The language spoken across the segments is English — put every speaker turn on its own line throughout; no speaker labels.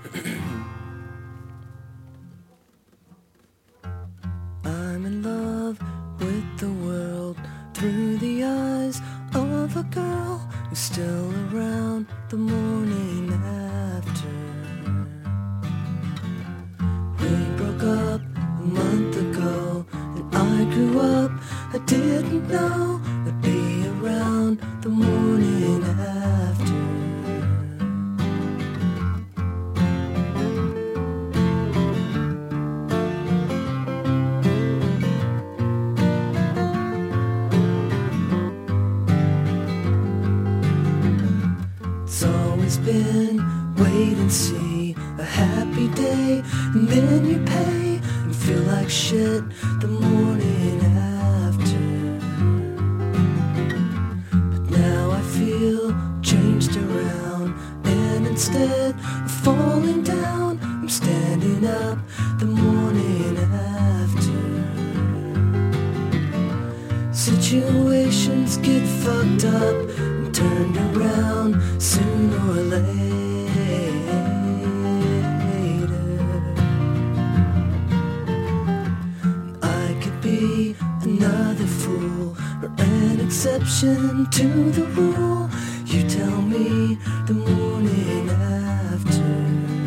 I'm in love with the world through the eyes of a girl who's still around the morning after. We broke up a month ago and I grew up. I didn't know I'd be around the morning after. It's always been wait and see, a happy day, and then you pay and feel like shit the morning after. But now I feel changed around, and instead of falling down, I'm standing up the morning after. Situations get fucked up and turned around sooner or later. I could be another fool or an exception to the rule. You tell me the morning after.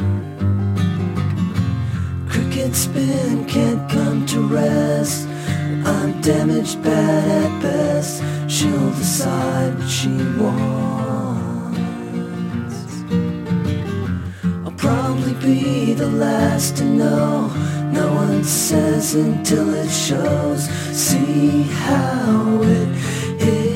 Cricket spin can't come to rest. I'm damaged, bad at best. She'll decide what she wants. I'll probably be the last to know. No one says until it shows. See how it is.